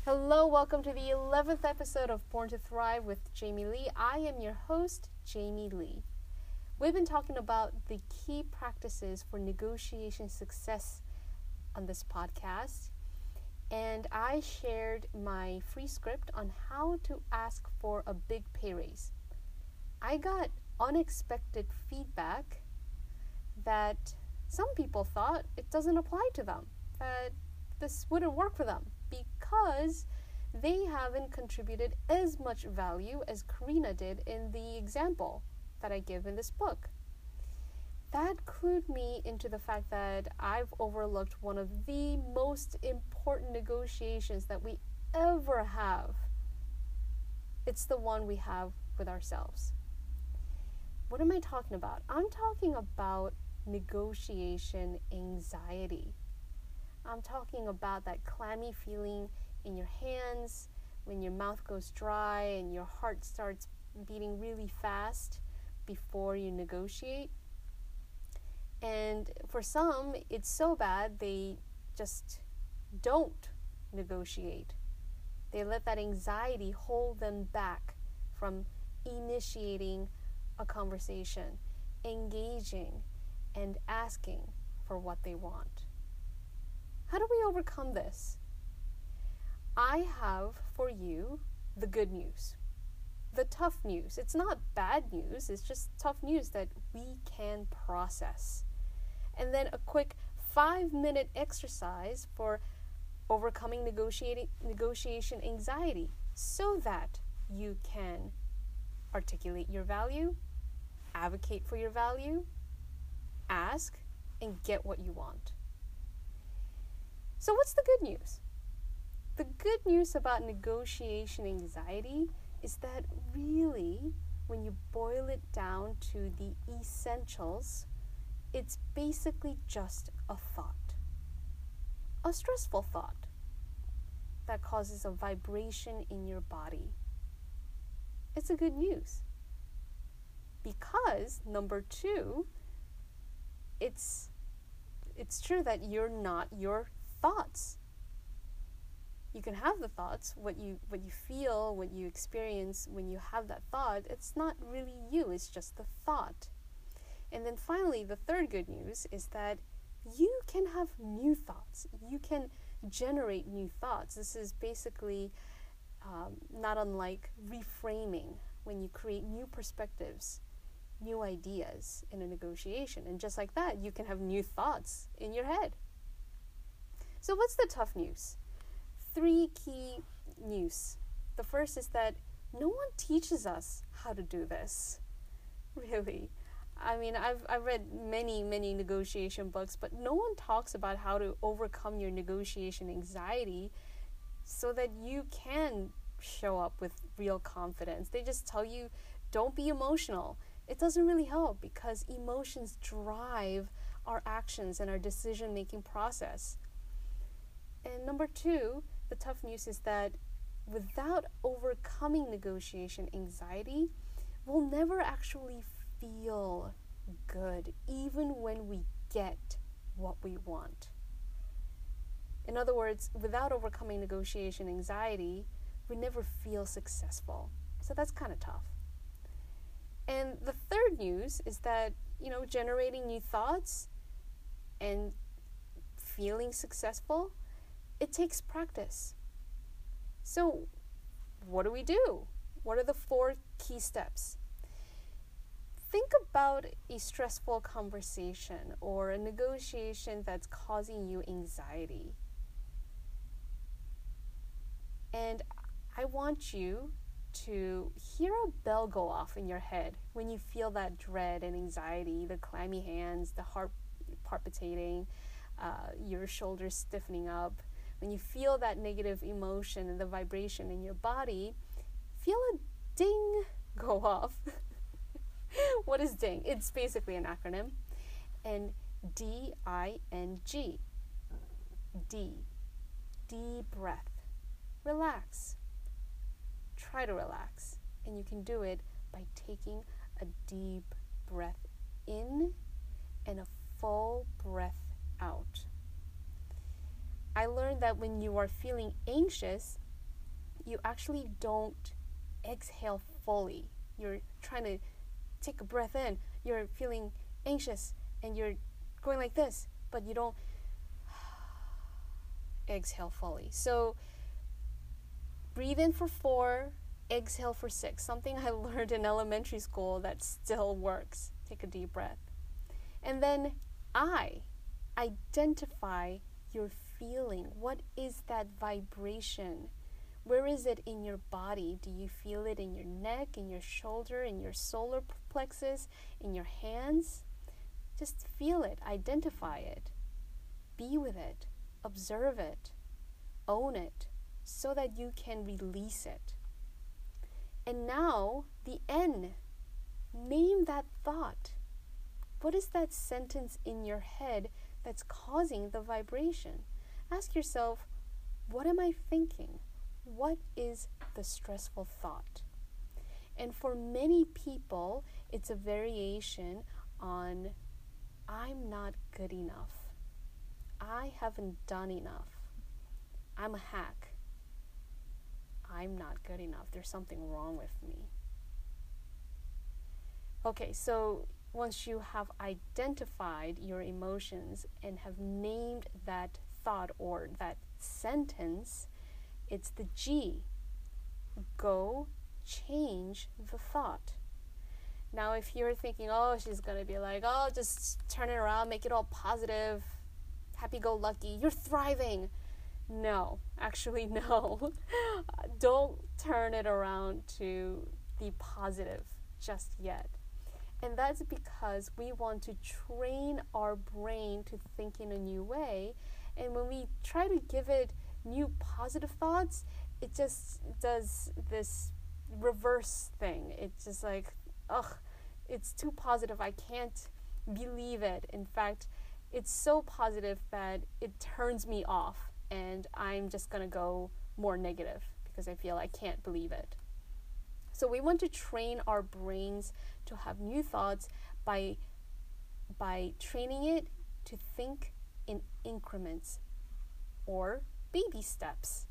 Hello, welcome to the 11th episode of Born to Thrive with Jamie Lee. I am your host, Jamie Lee. We've been talking about the key practices for negotiation success on this podcast, and I shared my free script on how to ask for a big pay raise. I got unexpected feedback that some people thought it doesn't apply to them, that this wouldn't work for them because they haven't contributed as much value as Karina did in the example that I give in this book. That clued me into the fact that I've overlooked one of the most important negotiations that we ever have. It's the one we have with ourselves. What am I talking about? I'm talking about negotiation anxiety. I'm talking about that clammy feeling in your hands when your mouth goes dry and your heart starts beating really fast before you negotiate. And for some, it's so bad they just don't negotiate. They let that anxiety hold them back from initiating a conversation, engaging, and asking for what they want. How do we overcome this? I have for you the good news, the tough news. It's not bad news, it's just tough news that we can process. And then a quick 5-minute exercise for overcoming negotiation anxiety so that you can articulate your value, advocate for your value, ask, and get what you want. So what's the good news? The good news about negotiation anxiety is that really, when you boil it down to the essentials, it's basically just a thought. A stressful thought that causes a vibration in your body. It's a good news. Because, number 2, it's true that you're not your thoughts. You can have the thoughts, what you feel, what you experience when you have that thought. It's not really you, it's just the thought. And then finally, the third good news is that you can have new thoughts. You can generate new thoughts. This is basically not unlike reframing when you create new perspectives, new ideas in a negotiation. And just like that, you can have new thoughts in your head. So what's the tough news? 3 key news. The first is that no one teaches us how to do this. Really. I mean, I've read many negotiation books, but no one talks about how to overcome your negotiation anxiety so that you can show up with real confidence. They just tell you, don't be emotional. It doesn't really help because emotions drive our actions and our decision-making process. And number 2, the tough news is that without overcoming negotiation anxiety, we'll never actually feel good, even when we get what we want. In other words, without overcoming negotiation anxiety, we never feel successful. So that's kind of tough. And the third news is that, generating new thoughts and feeling successful, it takes practice. So what do we do? What are the 4 key steps? Think about a stressful conversation or a negotiation that's causing you anxiety. And I want you to hear a bell go off in your head when you feel that dread and anxiety, the clammy hands, the heart palpitating, your shoulders stiffening up. When you feel that negative emotion and the vibration in your body, feel a ding go off. What is DING? It's basically an acronym. And D-I-N-G. D. Deep breath. Relax. Try to relax. And you can do it by taking a deep breath in and a full breath out. I learned that when you are feeling anxious, you actually don't exhale fully. You're trying to take a breath in, you're feeling anxious, and you're going like this, but you don't exhale fully. So breathe in for 4, exhale for 6. Something I learned in elementary school that still works. Take a deep breath. And then identify your feeling. What is that vibration? Where is it in your body? Do you feel it in your neck, in your shoulder, in your solar plexus, in your hands? Just feel it, identify it, be with it, observe it, own it, so that you can release it. And now, the N. Name that thought. What is that sentence in your head that's causing the vibration? Ask yourself, what am I thinking? What is the stressful thought? And for many people, it's a variation on, I'm not good enough. I haven't done enough. I'm a hack. I'm not good enough. There's something wrong with me. Okay, so once you have identified your emotions and have named that thought or that sentence, it's the G. Go change the thought. Now, if you're thinking, oh, she's going to be like, oh, just turn it around, make it all positive, happy-go-lucky, you're thriving. No, actually, no. Don't turn it around to the positive just yet. And that's because we want to train our brain to think in a new way. And when we try to give it new positive thoughts, it just does this reverse thing. It's just like, ugh, it's too positive. I can't believe it. In fact, it's so positive that it turns me off, and I'm just going to go more negative because I feel I can't believe it. So we want to train our brains to have new thoughts by training it to think in increments or baby steps.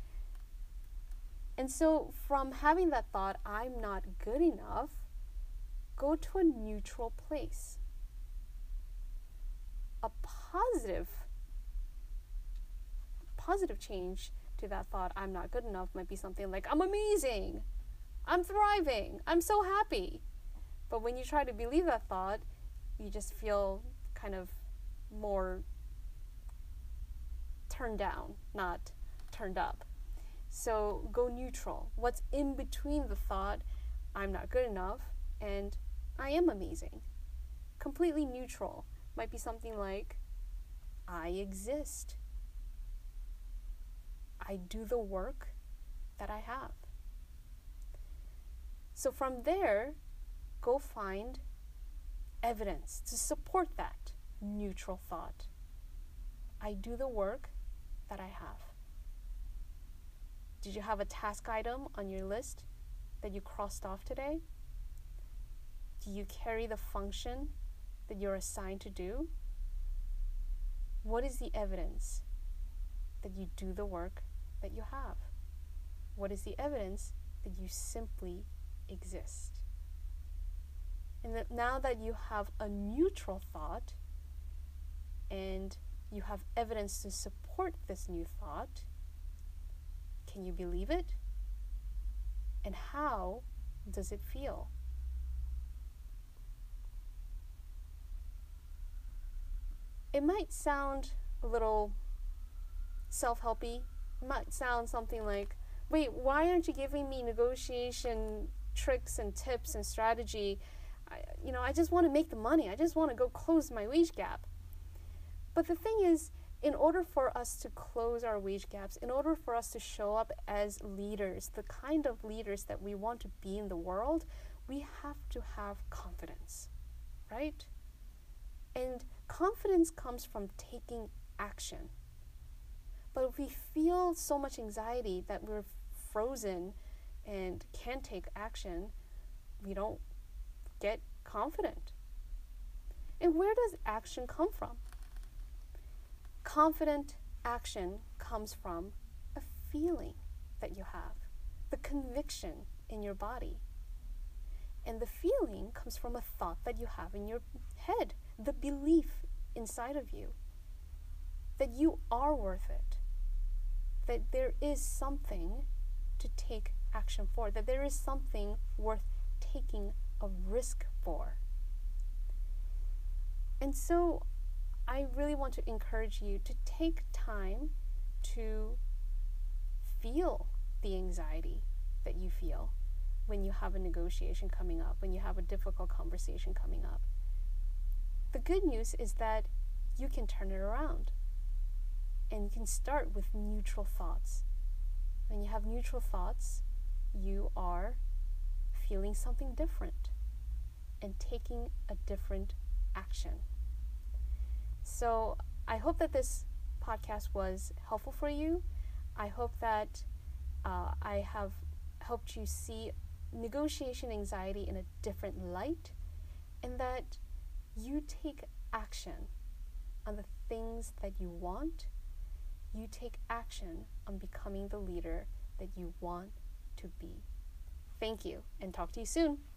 And so from having that thought, I'm not good enough, go to a neutral place. A positive change to that thought, I'm not good enough, might be something like, I'm amazing, I'm thriving, I'm so happy. But when you try to believe that thought, you just feel kind of more turned down, not turned up. So go neutral. What's in between the thought, I'm not good enough, and I am amazing? Completely neutral. Might be something like, I exist. I do the work that I have. So from there, go find evidence to support that neutral thought. I do the work that I have. Did you have a task item on your list that you crossed off today? Do you carry the function that you're assigned to do? What is the evidence that you do the work that you have? What is the evidence that you simply exist? And that now that you have a neutral thought and you have evidence to support this new thought, can you believe it? And how does it feel? It might sound a little self-helpy. It might sound something like, wait, why aren't you giving me negotiation tricks and tips and strategy? I just want to make the money. I just want to go close my wage gap. But the thing is, in order for us to close our wage gaps, in order for us to show up as leaders, the kind of leaders that we want to be in the world, we have to have confidence, right? And confidence comes from taking action. But if we feel so much anxiety that we're frozen and can't take action, we don't get confident. And where does action come from? Confident action comes from a feeling. that you have, the conviction in your body. And the feeling comes from a thought that you have in your head, the belief inside of you that you are worth it, that there is something to take action for, that there is something worth taking a risk for. And so I really want to encourage you to take time to feel the anxiety that you feel when you have a negotiation coming up, when you have a difficult conversation coming up. The good news is that you can turn it around, and you can start with neutral thoughts. When you have neutral thoughts, you are feeling something different and taking a different action. So I hope that this podcast was helpful for you. I hope that I have helped you see negotiation anxiety in a different light, and that you take action on the things that you want. You take action on becoming the leader that you want to be. Thank you, and talk to you soon.